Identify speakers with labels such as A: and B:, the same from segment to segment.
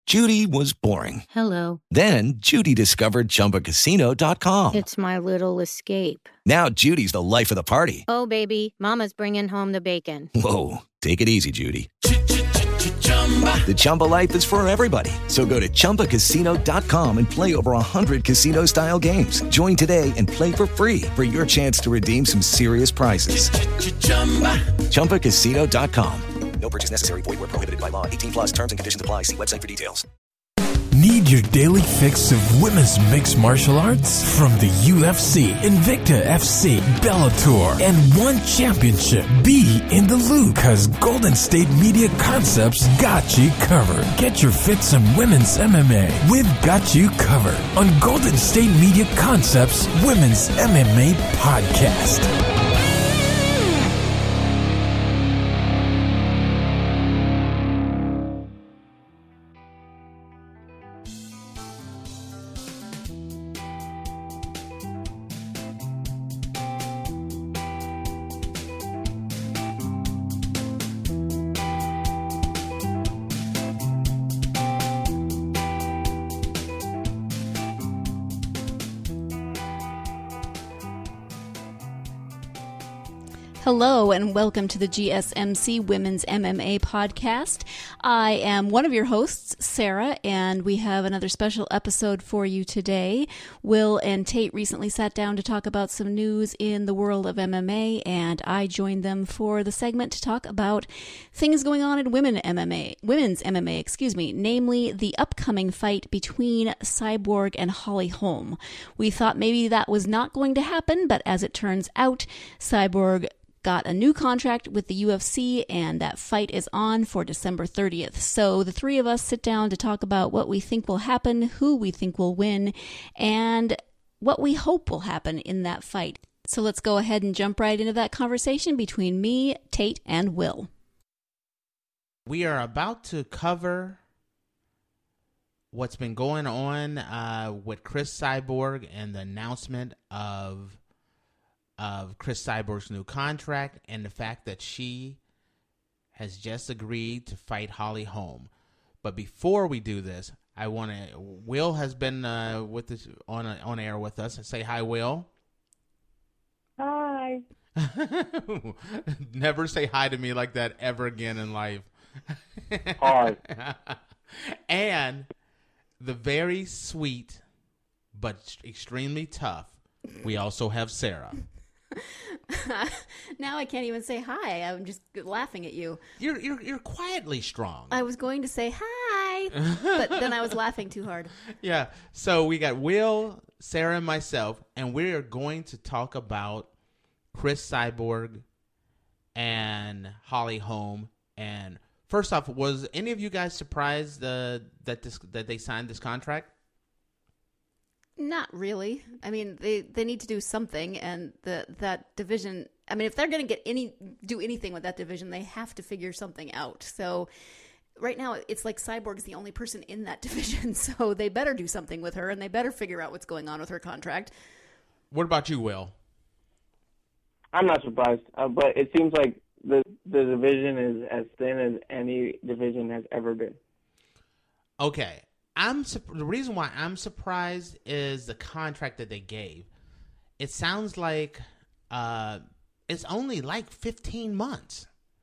A: Judy was boring.
B: Hello.
A: Then Judy discovered ChumbaCasino.com.
B: It's my little escape.
A: Now Judy's the life of the party.
B: Oh, baby, mama's bringing home the bacon.
A: Whoa, take it easy, Judy. The Chumba life is for everybody. So go to ChumbaCasino.com and play over 100 casino-style games. Join today and play for free for your chance to redeem some serious prizes. ChumbaCasino.com. No purchase necessary. Void where prohibited by law. 18 plus terms and conditions apply. See website for details.
C: Need your daily fix of women's mixed martial arts? From the UFC, Invicta FC, Bellator, and One Championship. Be in the loop, because Golden State Media Concepts got you covered. Get your fix of women's MMA. We've got you covered on Golden State Media Concepts Women's MMA Podcast.
D: Hello and welcome to the GSMC Women's MMA Podcast. I am one of your hosts, Sarah, and we have another special episode for you today. Will and Tate recently sat down to talk about some news in the world of MMA, and I joined them for the segment to talk about things going on in women's MMA, namely the upcoming fight between Cyborg and Holly Holm. We thought maybe that was not going to happen, but as it turns out, Cyborg got a new contract with the UFC, and that fight is on for December 30th. So the three of us sit down to talk about what we think will happen, who we think will win, and what we hope will happen in that fight. So let's go ahead and jump right into that conversation between me, Tate, and Will.
E: We are about to cover what's been going on with Cris Cyborg and the announcement of Cris Cyborg's new contract and the fact that she has just agreed to fight Holly Holm. But before we do this, Will has been with us on air with us. Say hi, Will.
F: Hi.
E: Never say hi to me like that ever again in life.
F: Hi.
E: And the very sweet but extremely tough, we also have Sarah.
D: Now I can't even say hi. I'm just laughing at you.
E: You're quietly strong.
D: I was going to say hi, but then I was laughing too hard.
E: Yeah. So we got Will, Sarah, and myself, and we are going to talk about Cris Cyborg and Holly Holm. And first off, was any of you guys surprised that they signed this contract?
D: Not really. I mean, they need to do something, and that division. I mean, if they're going to do anything with that division, they have to figure something out. So, right now, it's like Cyborg's the only person in that division, so they better do something with her, and they better figure out what's going on with her contract.
E: What about you, Will?
F: I'm not surprised, but it seems like the division is as thin as any division has ever been.
E: Okay. The reason why I'm surprised is the contract that they gave. It sounds like it's only like 15 months.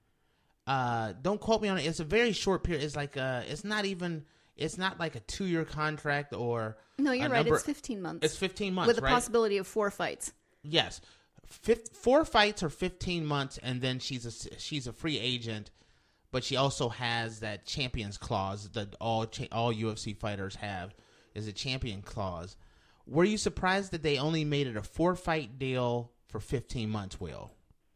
E: Don't quote me on it. It's a very short period. It's like it's not like a 2-year contract or
D: no. You're right. It's 15 months.
E: It's 15 months
D: with a
E: right?
D: possibility of 4 fights.
E: Yes, 4 fights or 15 months, and then she's a free agent. But she also has that champions clause that all UFC fighters have, is a champion clause. Were you surprised that they only made it a 4-fight deal for 15 months, Will?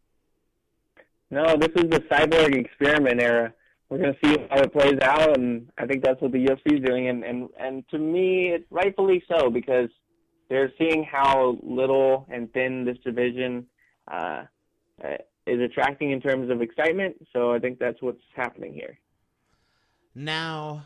F: No, this is the Cyborg experiment era. We're going to see how it plays out, and I think that's what the UFC is doing. And to me, it's rightfully so, because they're seeing how little and thin this division is attracting in terms of excitement, so I think that's what's happening here.
E: Now,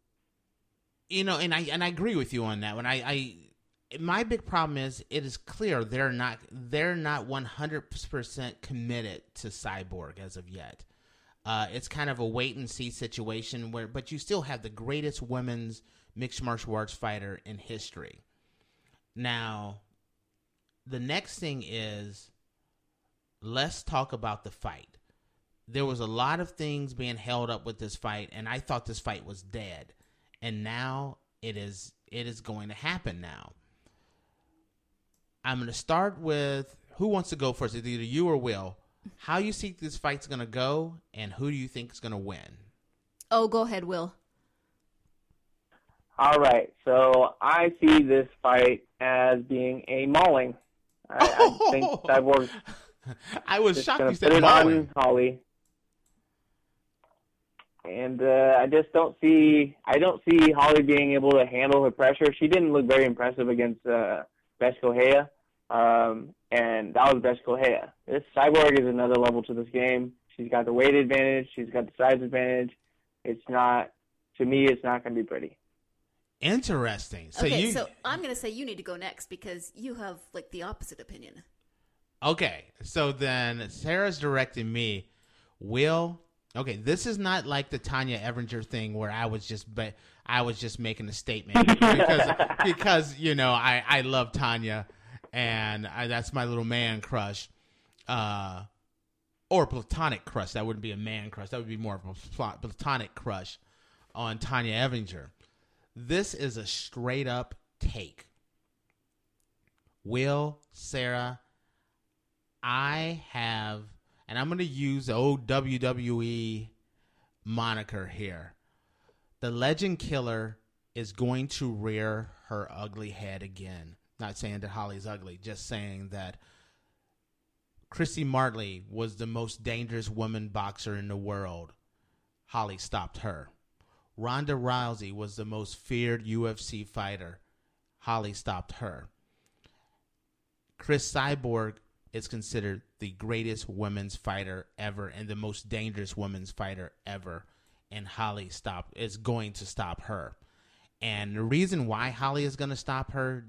E: and I agree with you on that one. My big problem is it is clear they're not 100% committed to Cyborg as of yet. It's kind of a wait and see situation but you still have the greatest women's mixed martial arts fighter in history. Now, the next thing is, let's talk about the fight. There was a lot of things being held up with this fight, and I thought this fight was dead. And now it is going to happen now. I'm going to start with, who wants to go first? It's either you or Will. How you think this fight's going to go, and who do you think is going to win?
D: Oh, go ahead, Will.
F: All right, so I see this fight as being a mauling. I think Cyborg.
E: I was shocked you
F: said
E: said mauling.
F: On Holly, and I just don't see Holly being able to handle her pressure. She didn't look very impressive against Beth Correia, and that was Beth Correia. This Cyborg is another level to this game. She's got the weight advantage. She's got the size advantage. It's not going to be pretty.
E: Interesting. So
D: so I'm going to say you need to go next because you have like the opposite opinion.
E: Okay, so then Sarah's directing me. Will, okay, this is not like the Tanya Evinger thing where I was just making a statement because you know I love Tanya and that's my little man crush, or platonic crush. That wouldn't be a man crush. That would be more of a platonic crush on Tanya Evinger. This is a straight up take. Will, Sarah, I have, and I'm going to use the old WWE moniker here. The Legend Killer is going to rear her ugly head again. Not saying that Holly's ugly, just saying that Christy Martley was the most dangerous woman boxer in the world. Holly stopped her. Ronda Rousey was the most feared UFC fighter. Holly stopped her. Chris Cyborg is considered the greatest women's fighter ever and the most dangerous women's fighter ever. And Holly is going to stop her. And the reason why Holly is going to stop her,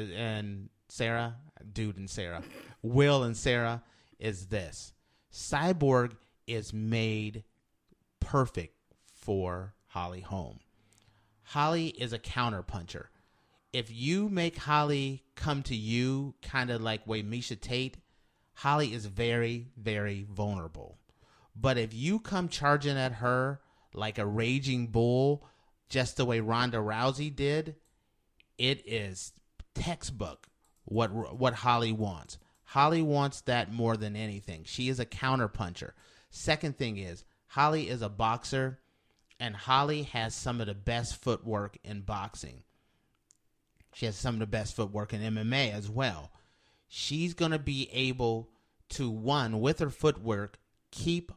E: Will and Sarah, is this. Cyborg is made perfect for Holly Holm. Holly is a counterpuncher. If you make Holly come to you kind of like way Miesha Tate, Holly is very, very vulnerable. But if you come charging at her like a raging bull, just the way Ronda Rousey did, it is textbook what Holly wants. Holly wants that more than anything. She is a counterpuncher. Second thing is, Holly is a boxer, and Holly has some of the best footwork in boxing. She has some of the best footwork in MMA as well. She's going to be able to, one, with her footwork, keep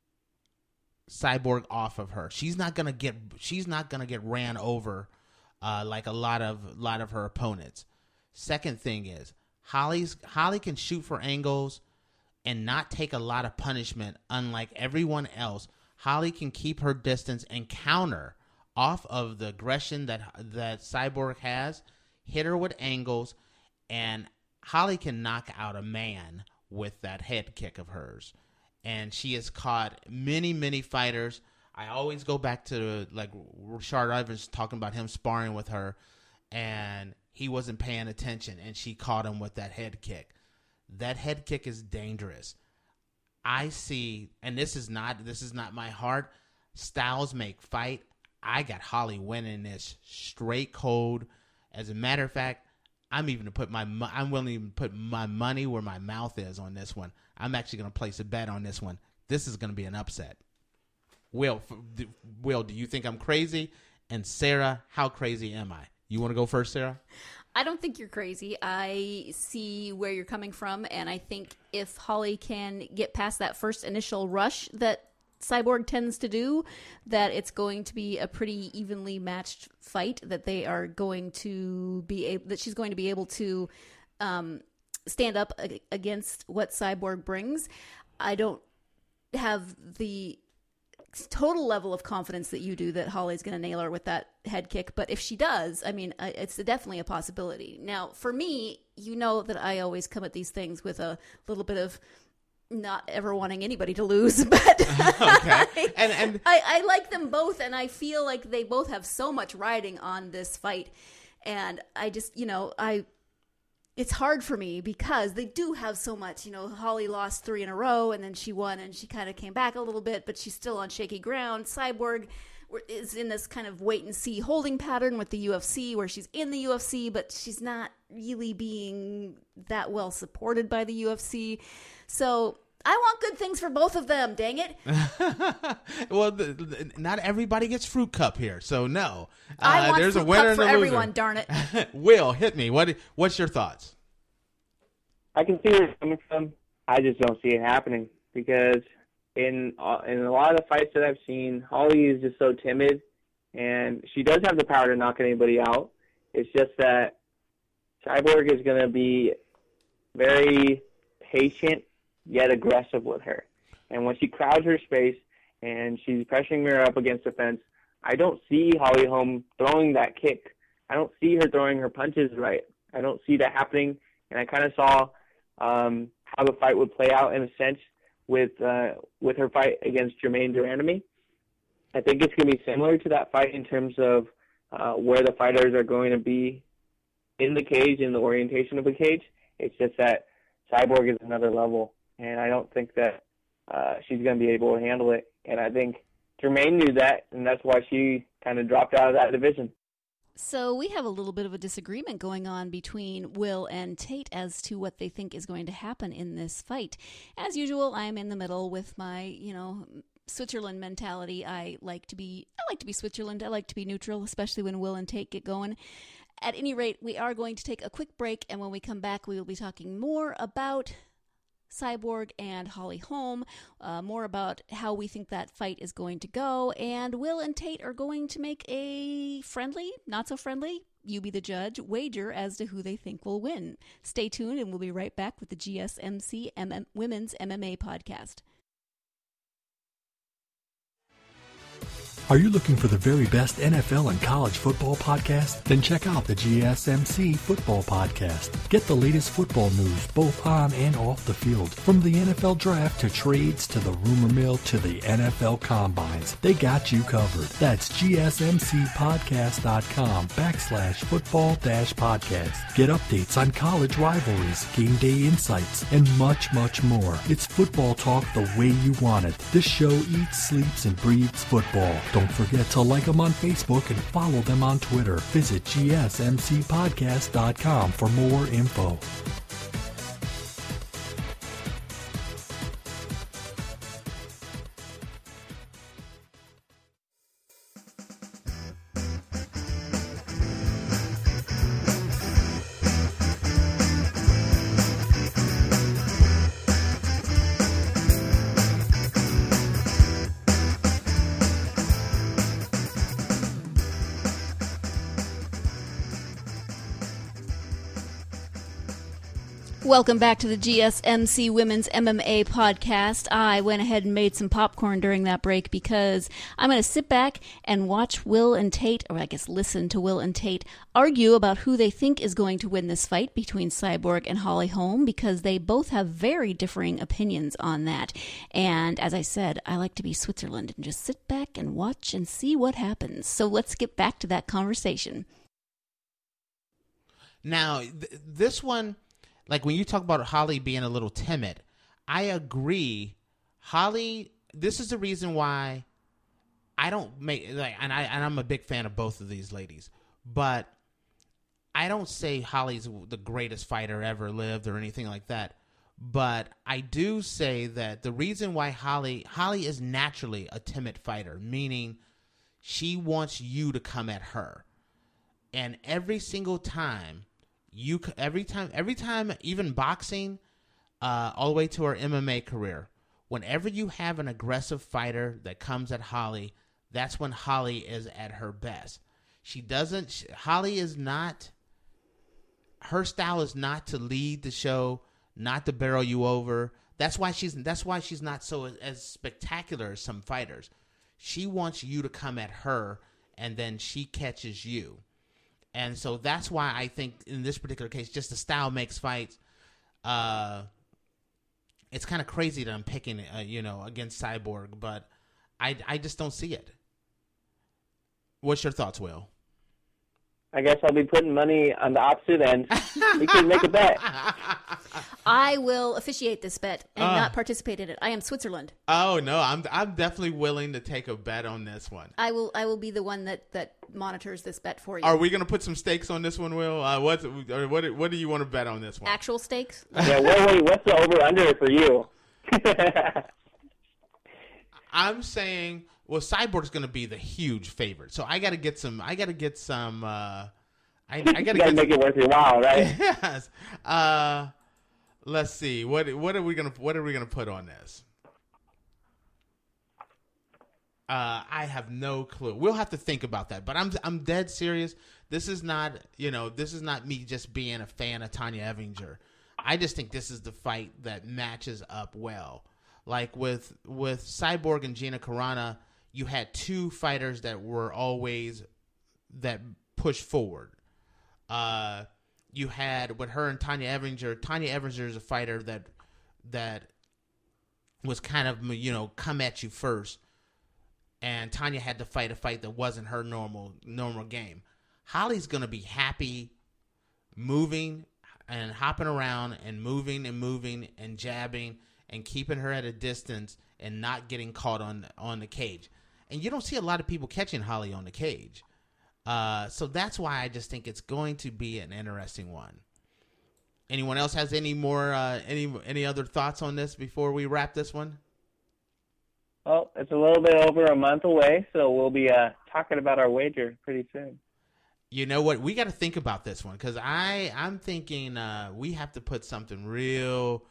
E: Cyborg off of her. She's not going to get ran over like a lot of her opponents. Second thing is, Holly can shoot for angles and not take a lot of punishment, unlike everyone else. Holly can keep her distance and counter off of the aggression that Cyborg has, hit her with angles, and Holly can knock out a man with that head kick of hers. And she has caught many, many fighters. I always go back to like Rashard Evans talking about him sparring with her, and he wasn't paying attention, and she caught him with that head kick. That head kick is dangerous. I see, and this is not my heart. Styles make fight. I got Holly winning this straight cold. As a matter of fact, I'm willing to even put my money where my mouth is on this one. I'm actually going to place a bet on this one. This is going to be an upset. Will, do you think I'm crazy? And Sarah, how crazy am I? You want to go first, Sarah?
D: I don't think you're crazy. I see where you're coming from, and I think if Holly can get past that first initial rush that Cyborg tends to do, that it's going to be a pretty evenly matched fight, that they are going to be that she's going to be able to stand up against what Cyborg brings. I don't have the total level of confidence that you do that Holly's going to nail her with that head kick, but if she does, I mean, it's definitely a possibility. Now, for me, you know that I always come at these things with a little bit of not ever wanting anybody to lose, but
E: Okay. And
D: I like them both, and I feel like they both have so much riding on this fight. And I just, it's hard for me because they do have so much. Holly lost 3 in a row, and then she won, and she kind of came back a little bit, but she's still on shaky ground. Cyborg is in this kind of wait-and-see holding pattern with the UFC, where she's in the UFC, but she's not really being that well supported by the UFC. So I want good things for both of them, dang it.
E: Well, not everybody gets fruit cup here, so no.
D: I want
E: there's
D: fruit
E: a winner
D: cup
E: and
D: for
E: a loser.
D: everyone, darn it.
E: Will, hit me. What's your thoughts?
F: I can see where you're coming from. I just don't see it happening because in a lot of the fights that I've seen, Holly is just so timid, and she does have the power to knock anybody out. It's just that Cyborg is going to be very patient yet aggressive with her. And when she crowds her space and she's pressuring her up against the fence, I don't see Holly Holm throwing that kick. I don't see her throwing her punches right. I don't see that happening. And I kind of saw how the fight would play out in a sense with her fight against Germaine de Randamie. I think it's going to be similar to that fight in terms of where the fighters are going to be in the cage, in the orientation of the cage. It's just that Cyborg is another level, and I don't think that she's going to be able to handle it. And I think Germaine knew that, and that's why she kind of dropped out of that division.
D: So we have a little bit of a disagreement going on between Will and Tate as to what they think is going to happen in this fight. As usual, I'm in the middle with my, Switzerland mentality. I like to be Switzerland. I like to be neutral, especially when Will and Tate get going. At any rate, we are going to take a quick break, and when we come back, we will be talking more about Cyborg and Holly Holm, more about how we think that fight is going to go, and Will and Tate are going to make a friendly, not so friendly, you be the judge, wager as to who they think will win. Stay tuned, and we'll be right back with the GSMC Women's MMA podcast.
G: Are you looking for the very best NFL and college football podcast? Then check out the GSMC Football Podcast. Get the latest football news both on and off the field. From the NFL Draft to trades to the rumor mill to the NFL Combines, they got you covered. That's GSMCpodcast.com/football-podcast. Get updates on college rivalries, game day insights, and much, much more. It's football talk the way you want it. This show eats, sleeps, and breathes football. Don't forget to like them on Facebook and follow them on Twitter. Visit GSMCpodcast.com for more info.
D: Welcome back to the GSMC Women's MMA podcast. I went ahead and made some popcorn during that break because I'm going to sit back and watch Will and Tate, or I guess listen to Will and Tate, argue about who they think is going to win this fight between Cyborg and Holly Holm, because they both have very differing opinions on that. And as I said, I like to be Switzerland and just sit back and watch and see what happens. So let's get back to that conversation.
E: Now, this one... Like when you talk about Holly being a little timid, I agree. Holly, this is the reason why I don't make and I'm a big fan of both of these ladies, but I don't say Holly's the greatest fighter ever lived or anything like that. But I do say that the reason why Holly is naturally a timid fighter, meaning she wants you to come at her, and every single time. Every time, even boxing, all the way to her MMA career, whenever you have an aggressive fighter that comes at Holly, that's when Holly is at her best. Holly is not, her style is not to lead the show, not to barrel you over. That's why she's not so as spectacular as some fighters. She wants you to come at her, and then she catches you. And so that's why I think in this particular case, just the style makes fights. it's kind of crazy that I'm picking, against Cyborg, but I just don't see it. What's your thoughts, Will?
F: I guess I'll be putting money on the opposite end. We can make a bet.
D: I will officiate this bet and not participate in it. I am Switzerland.
E: Oh no, I'm definitely willing to take a bet on this one.
D: I will be the one that monitors this bet for you.
E: Are we going to put some stakes on this one, Will? What do you want to bet on this one?
D: Actual stakes?
F: Yeah, wait, what's the over-under for you?
E: I'm saying, well, Cyborg's going to be the huge favorite, so I got to get some. I got to get some. I got to
F: make it worth your while, right?
E: Yes. Let's see. What are we gonna put on this? I have no clue. We'll have to think about that. But I'm dead serious. This is not me just being a fan of Tanya Evinger. I just think this is the fight that matches up well. Like with Cyborg and Gina Carano, you had two fighters that were always that pushed forward. You had with her and Tanya Evinger. Tanya Evinger is a fighter that was kind of come at you first, and Tanya had to fight a fight that wasn't her normal game. Holly's gonna be happy, moving and hopping around and moving and jabbing and keeping her at a distance and not getting caught on the cage. And you don't see a lot of people catching Holly on the cage. So that's why I just think it's going to be an interesting one. Anyone else has any more any other thoughts on this before we wrap this one?
F: Well, it's a little bit over a month away, so we'll be talking about our wager pretty soon.
E: You know what? We got to think about this one because I'm thinking we have to put something real.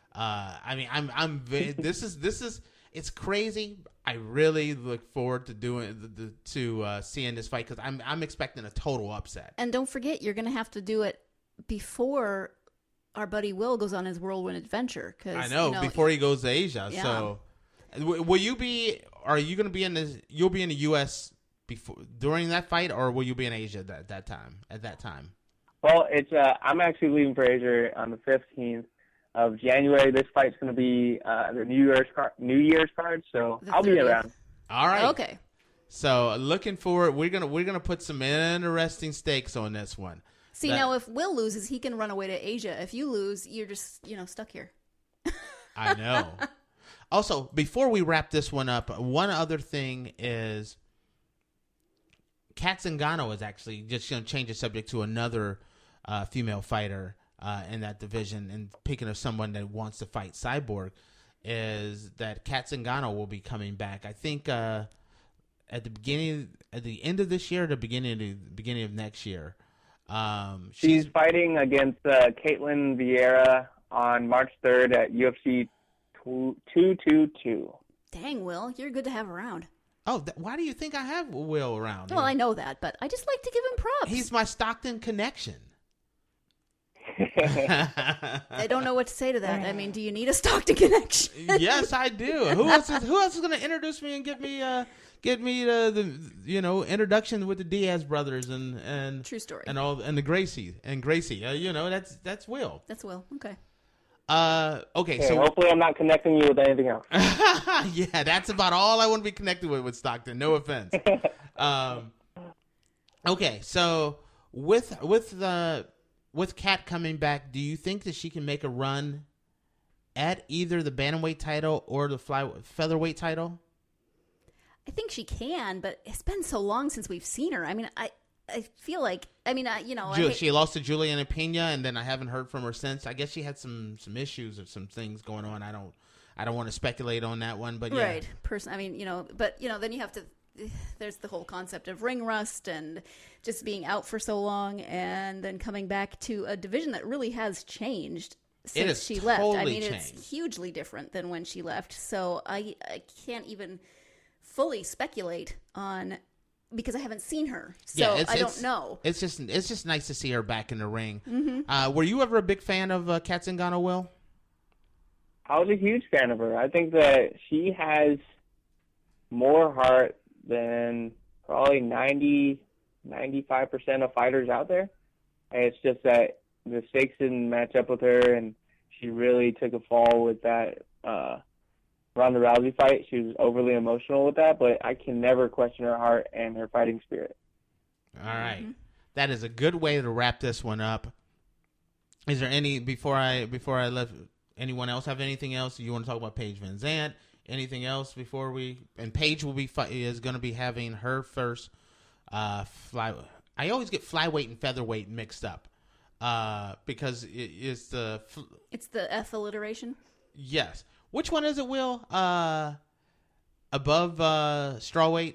E: This is it's crazy. I really look forward to seeing this fight because I'm expecting a total upset.
D: And don't forget, you're going to have to do it before our buddy Will goes on his whirlwind adventure. Cause,
E: I know, before he goes to Asia.
D: Yeah.
E: So, will you be? Are you going to be in this? You'll be in the U.S. before during that fight, or will you be in Asia at that time?
F: Well, it's I'm actually leaving for Asia on the 15th of January. This fight's going to be the New Year's card, so I'll be around.
E: All right.
D: Okay.
E: So looking forward, we're gonna put some interesting stakes on this one.
D: See, now if Will loses, he can run away to Asia. If you lose, you're just stuck here.
E: I know. Also, before we wrap this one up, one other thing is Kat Zingano is actually just going to change the subject to another female fighter in that division, and picking of someone that wants to fight Cyborg, is that Kat Zingano will be coming back. I think at the end of this year, or the beginning of next year.
F: She's fighting against Caitlin Vieira on March 3rd at UFC 222.
D: Dang, Will, you're good to have around.
E: Oh, why do you think I have Will around?
D: Well, I know that, but I just like to give him props.
E: He's my Stockton connection.
D: I don't know what to say to that. I mean, do you need a Stockton connection?
E: Yes, I do. Who else is going to introduce me and get me the introduction with the Diaz brothers and
D: True story.
E: and the Gracie. That's Will.
D: That's Will. Okay.
E: Okay,
F: so
E: so
F: hopefully I'm not connecting you with anything else.
E: yeah, that's about all I want to be connected with Stockton. No offense. Okay, so with Kat coming back, do you think that she can make a run at either the bantamweight title or the featherweight title?
D: I think she can, but it's been so long since we've seen her. I mean, I feel like,
E: she lost to Juliana Pena, and then I haven't heard from her since. I guess she had some issues or some things going on. I don't want to speculate on that one, but yeah.
D: Right. Then you have to, there's the whole concept of ring rust and just being out for so long and then coming back to a division that really has changed since she left. I mean,
E: changed.
D: It's hugely different than when she left. So I can't even fully speculate on, because I haven't seen her, so I don't know.
E: It's just nice to see her back in the ring.
D: Mm-hmm.
E: Were you ever a big fan of Kat Zingano, Will?
F: I was a huge fan of her. I think that she has more heart than probably 95% of fighters out there. And it's just that the stakes didn't match up with her, and she really took a fall with that Ronda Rousey fight. She was overly emotional with that, but I can never question her heart and her fighting spirit.
E: All right. Mm-hmm. That is a good way to wrap this one up. Is there any, before I left, anyone else have anything else you want to talk about? Paige Van Zandt, anything else before we, and Paige is going to be having her first I always get flyweight and featherweight mixed up because it's the
D: F alliteration.
E: Yes. Which one is it, Will? Above strawweight?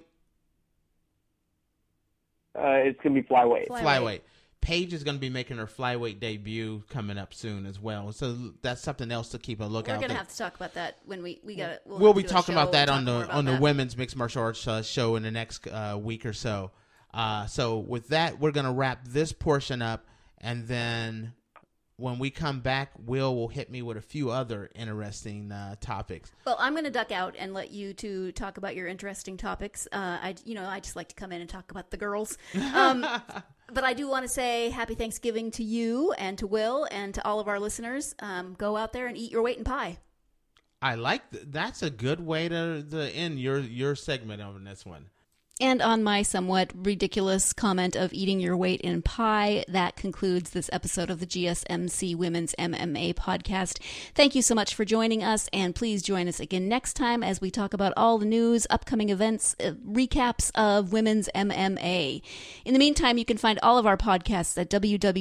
F: It's going to be flyweight.
E: Flyweight. Paige is going to be making her flyweight debut coming up soon as well. So that's something else to keep a lookout.
D: We're going to have to talk about that when we got it.
E: We'll be talking about that on the women's mixed martial arts show in the next week or so. So with that, we're going to wrap this portion up, and then when we come back, Will will hit me with a few other interesting topics.
D: Well, I'm going to duck out and let you two talk about your interesting topics. I just like to come in and talk about the girls. But I do want to say happy Thanksgiving to you and to Will and to all of our listeners. Go out there and eat your weight in pie.
E: I like that's a good way to end your segment on this one.
D: And on my somewhat ridiculous comment of eating your weight in pie, that concludes this episode of the GSMC Women's MMA podcast. Thank you so much for joining us, and please join us again next time as we talk about all the news, upcoming events, recaps of women's MMA. In the meantime, you can find all of our podcasts at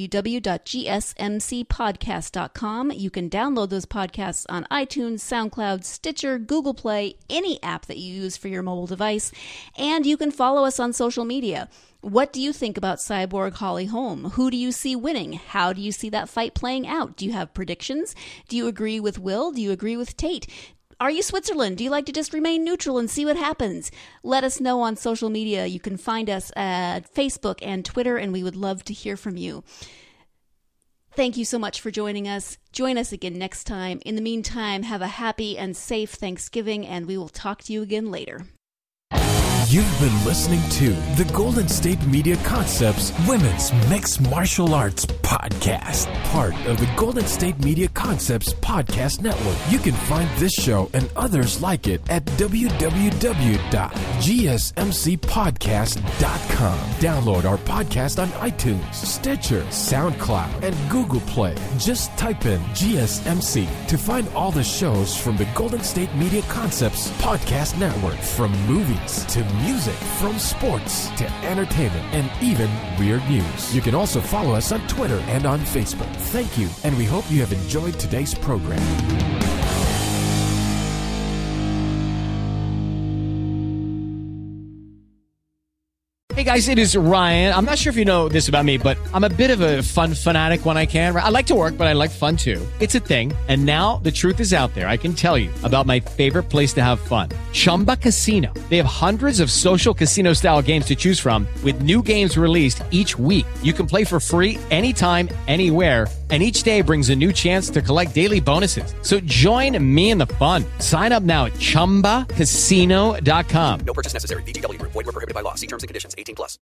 D: www.gsmcpodcast.com. You can download those podcasts on iTunes, SoundCloud, Stitcher, Google Play, any app that you use for your mobile device, and you can follow us on social media. What do you think about Cyborg Holly Holm? Who do you see winning? How do you see that fight playing out? Do you have predictions? Do you agree with Will? Do you agree with Tate? Are you Switzerland? Do you like to just remain neutral and see what happens? Let us know on social media. You can find us at Facebook and Twitter, and we would love to hear from you. Thank you so much for joining us. Join us again next time. In the meantime, have a happy and safe Thanksgiving, and we will talk to you again later.
C: You've been listening to the Golden State Media Concepts Women's Mixed Martial Arts Podcast, part of the Golden State Media Concepts Podcast Network. You can find this show and others like it at www.gsmcpodcast.com. Download our podcast on iTunes, Stitcher, SoundCloud, and Google Play. Just type in GSMC to find all the shows from the Golden State Media Concepts Podcast Network, from movies to music, from sports to entertainment, and even weird news. You can also follow us on Twitter and on Facebook. Thank you, and we hope you have enjoyed today's program.
H: Hey guys, it is Ryan. I'm not sure if you know this about me, but I'm a bit of a fun fanatic when I can. I like to work, but I like fun too. It's a thing. And now the truth is out there. I can tell you about my favorite place to have fun. Chumba Casino. They have hundreds of social casino style games to choose from with new games released each week. You can play for free anytime, anywhere. And each day brings a new chance to collect daily bonuses. So join me in the fun. Sign up now at ChumbaCasino.com.
I: No purchase necessary. VGW Group. Void where prohibited by law. See terms and conditions. 18+.